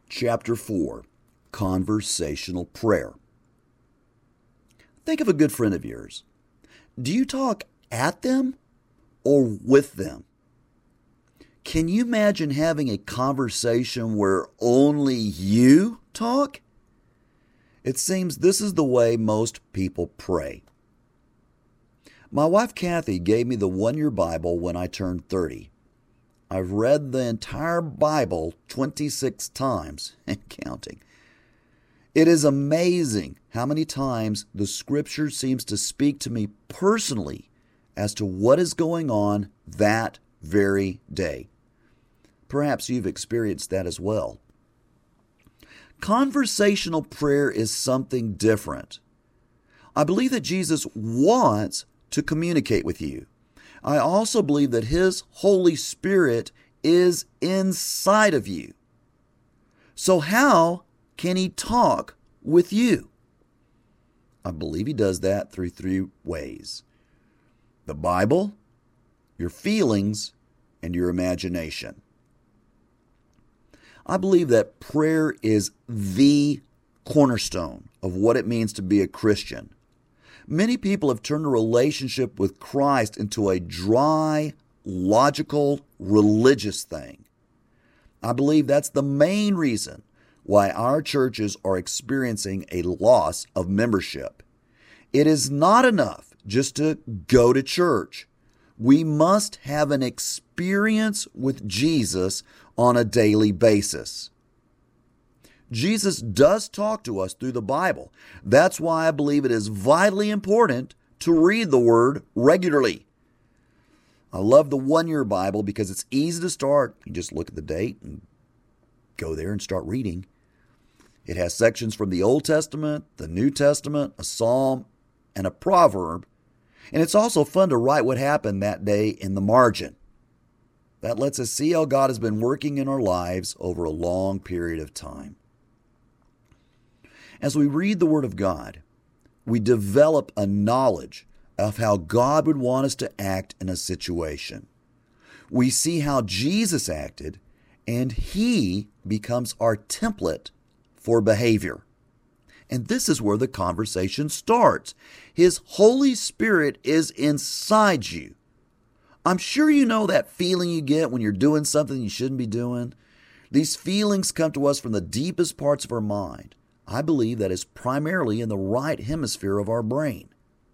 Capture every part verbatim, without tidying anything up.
Chapter four, Conversational Prayer. Think of a good friend of yours. Do you talk at them or with them? Can you imagine having a conversation where only you talk? It seems this is the way most people pray. My wife Kathy gave me the one-year Bible when I turned thirty. I've read the entire Bible twenty-six times and counting. It is amazing how many times the Scripture seems to speak to me personally as to what is going on that very day. Perhaps you've experienced that as well. Conversational prayer is something different. I believe that Jesus wants to communicate with you. I also believe that His Holy Spirit is inside of you. So how can He talk with you? I believe He does that through three ways: the Bible, your feelings, and your imagination. I believe that prayer is the cornerstone of what it means to be a Christian. Many people have turned a relationship with Christ into a dry, logical, religious thing. I believe that's the main reason why our churches are experiencing a loss of membership. It is not enough just to go to church. We must have an experience with Jesus on a daily basis. Jesus does talk to us through the Bible. That's why I believe it is vitally important to read the Word regularly. I love the one-year Bible because it's easy to start. You just look at the date and go there and start reading. It has sections from the Old Testament, the New Testament, a psalm, and a proverb. And it's also fun to write what happened that day in the margin. That lets us see how God has been working in our lives over a long period of time. As we read the Word of God, we develop a knowledge of how God would want us to act in a situation. We see how Jesus acted, and He becomes our template for behavior. And this is where the conversation starts. His Holy Spirit is inside you. I'm sure you know that feeling you get when you're doing something you shouldn't be doing. These feelings come to us from the deepest parts of our mind. I believe that is primarily in the right hemisphere of our brain.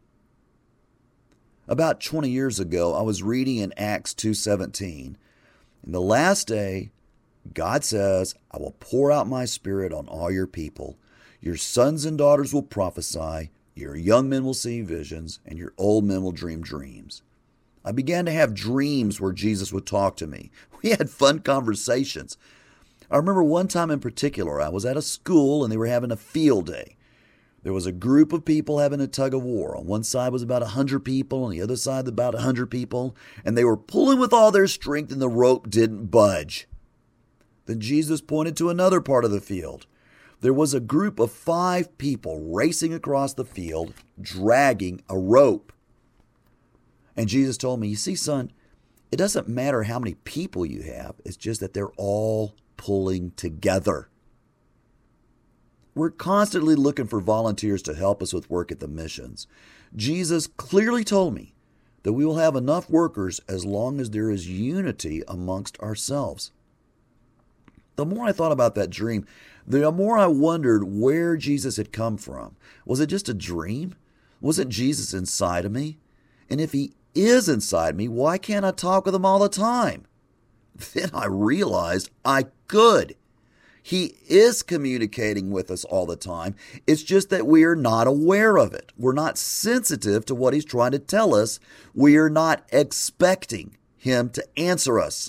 About twenty years ago, I was reading in Acts two seventeen. In the last day, God says, I will pour out my Spirit on all your people. Your sons and daughters will prophesy, your young men will see visions, and your old men will dream dreams. I began to have dreams where Jesus would talk to me. We had fun conversations. I remember one time in particular, I was at a school and they were having a field day. There was a group of people having a tug of war. On one side was about one hundred people, on the other side about one hundred people, and they were pulling with all their strength and the rope didn't budge. Then Jesus pointed to another part of the field. There was a group of five people racing across the field, dragging a rope. And Jesus told me, you see, son, it doesn't matter how many people you have. It's just that they're all pulling together. We're constantly looking for volunteers to help us with work at the missions. Jesus clearly told me that we will have enough workers as long as there is unity amongst ourselves. The more I thought about that dream, the more I wondered where Jesus had come from. Was it just a dream? Wasn't Jesus inside of me? And if He is inside me, why can't I talk with Him all the time? Then I realized I could. He is communicating with us all the time. It's just that we are not aware of it. We're not sensitive to what He's trying to tell us. We are not expecting Him to answer us.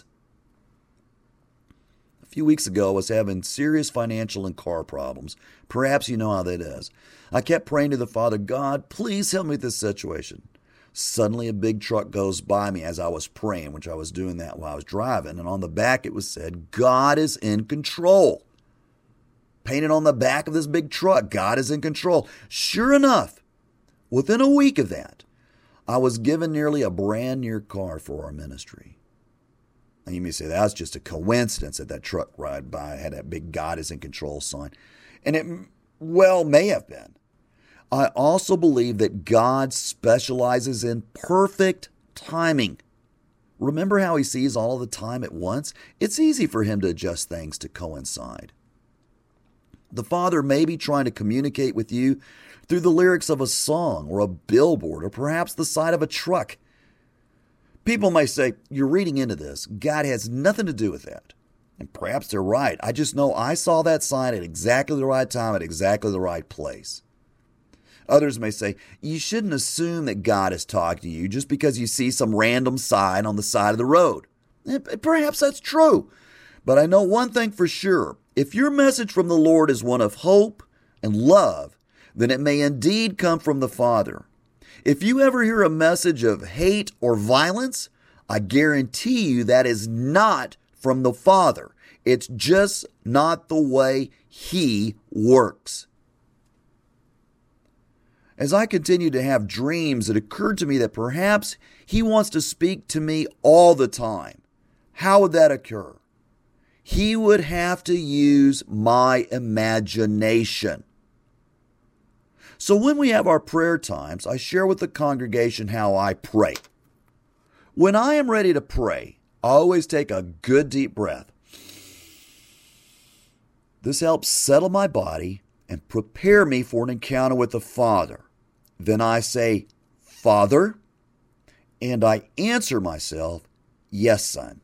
A few weeks ago, I was having serious financial and car problems. Perhaps you know how that is. I kept praying to the Father, God, please help me with this situation. Suddenly a big truck goes by me as I was praying, which I was doing that while I was driving, and on the back it was said, God is in control. Painted on the back of this big truck, God is in control. Sure enough, within a week of that, I was given nearly a brand new car for our ministry. And you may say, that's just a coincidence that that truck ride by had that big God is in control sign. And it, well, may have been. I also believe that God specializes in perfect timing. Remember how he sees all the time at once? It's easy for him to adjust things to coincide. The Father may be trying to communicate with you through the lyrics of a song or a billboard or perhaps the side of a truck. People may say, you're reading into this. God has nothing to do with that. And perhaps they're right. I just know I saw that sign at exactly the right time at exactly the right place. Others may say, you shouldn't assume that God is talking to you just because you see some random sign on the side of the road. And perhaps that's true. But I know one thing for sure. If your message from the Lord is one of hope and love, then it may indeed come from the Father. If you ever hear a message of hate or violence, I guarantee you that is not from the Father. It's just not the way He works. As I continue to have dreams, it occurred to me that perhaps He wants to speak to me all the time. How would that occur? He would have to use my imagination. So when we have our prayer times, I share with the congregation how I pray. When I am ready to pray, I always take a good deep breath. This helps settle my body and prepare me for an encounter with the Father. Then I say, Father, and I answer myself, yes, son.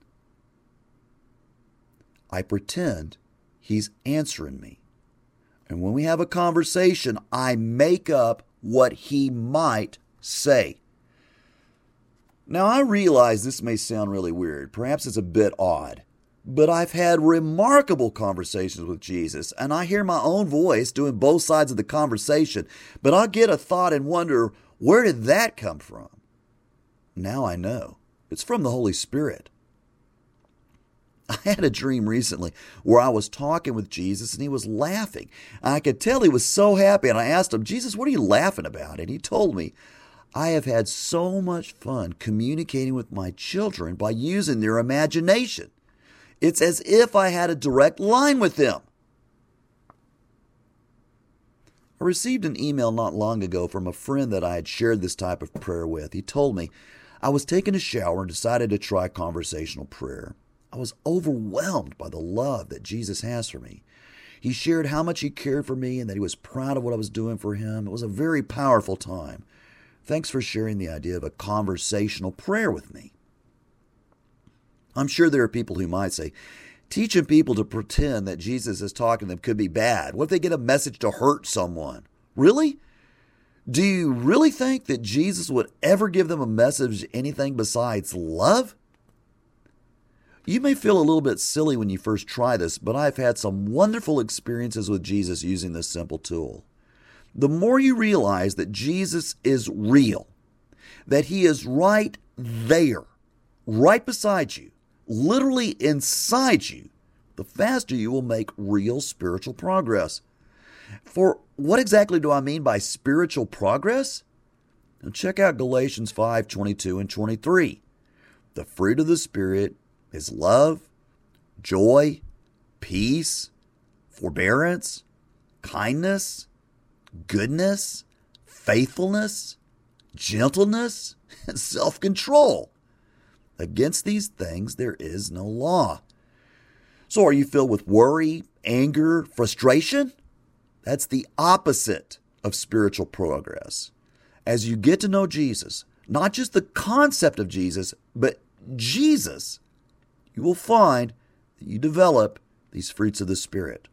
I pretend He's answering me. And when we have a conversation, I make up what He might say. Now, I realize this may sound really weird. Perhaps it's a bit odd. But I've had remarkable conversations with Jesus, and I hear my own voice doing both sides of the conversation. But I'll get a thought and wonder, where did that come from? Now I know. It's from the Holy Spirit. I had a dream recently where I was talking with Jesus and He was laughing. I could tell He was so happy, and I asked Him, Jesus, what are you laughing about? And He told me, I have had so much fun communicating with my children by using their imagination. It's as if I had a direct line with them. I received an email not long ago from a friend that I had shared this type of prayer with. He told me, I was taking a shower and decided to try conversational prayer. I was overwhelmed by the love that Jesus has for me. He shared how much He cared for me and that He was proud of what I was doing for Him. It was a very powerful time. Thanks for sharing the idea of a conversational prayer with me. I'm sure there are people who might say, teaching people to pretend that Jesus is talking to them could be bad. What if they get a message to hurt someone? Really? Do you really think that Jesus would ever give them a message anything besides love? You may feel a little bit silly when you first try this, but I've had some wonderful experiences with Jesus using this simple tool. The more you realize that Jesus is real, that He is right there, right beside you, literally inside you, the faster you will make real spiritual progress. For what exactly do I mean by spiritual progress? Now check out Galatians five twenty-two and twenty-three. The fruit of the Spirit is love, joy, peace, forbearance, kindness, goodness, faithfulness, gentleness, and self-control. Against these things there is no law. So are you filled with worry, anger, frustration? That's the opposite of spiritual progress. As you get to know Jesus, not just the concept of Jesus, but Jesus, you will find that you develop these fruits of the Spirit.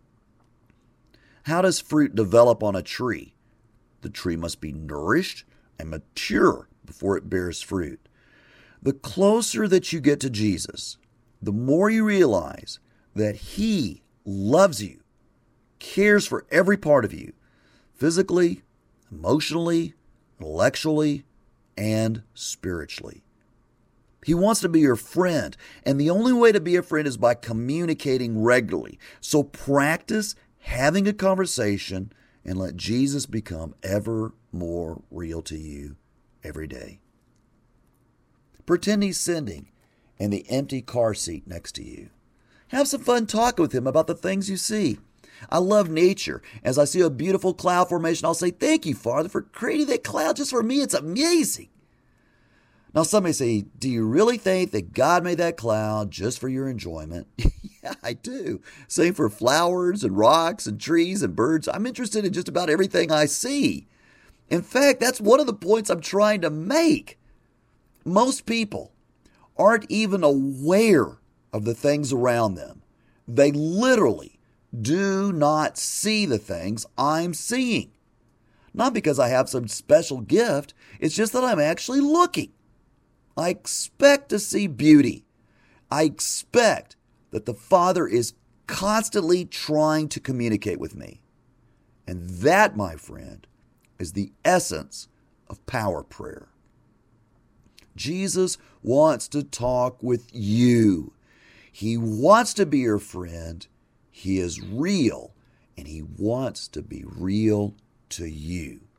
How does fruit develop on a tree? The tree must be nourished and mature before it bears fruit. The closer that you get to Jesus, the more you realize that He loves you, cares for every part of you, physically, emotionally, intellectually, and spiritually. He wants to be your friend, and the only way to be a friend is by communicating regularly. So practice having a conversation and let Jesus become ever more real to you every day. Pretend He's sending and the empty car seat next to you. Have some fun talking with Him about the things you see. I love nature. As I see a beautiful cloud formation, I'll say, thank you, Father, for creating that cloud just for me. It's amazing. Now, somebody say, do you really think that God made that cloud just for your enjoyment? Yeah, I do. Same for flowers and rocks and trees and birds. I'm interested in just about everything I see. In fact, that's one of the points I'm trying to make. Most people aren't even aware of the things around them. They literally do not see the things I'm seeing. Not because I have some special gift, it's just that I'm actually looking. I expect to see beauty. I expect that the Father is constantly trying to communicate with me. And that, my friend, is the essence of power prayer. Jesus wants to talk with you. He wants to be your friend. He is real, and He wants to be real to you.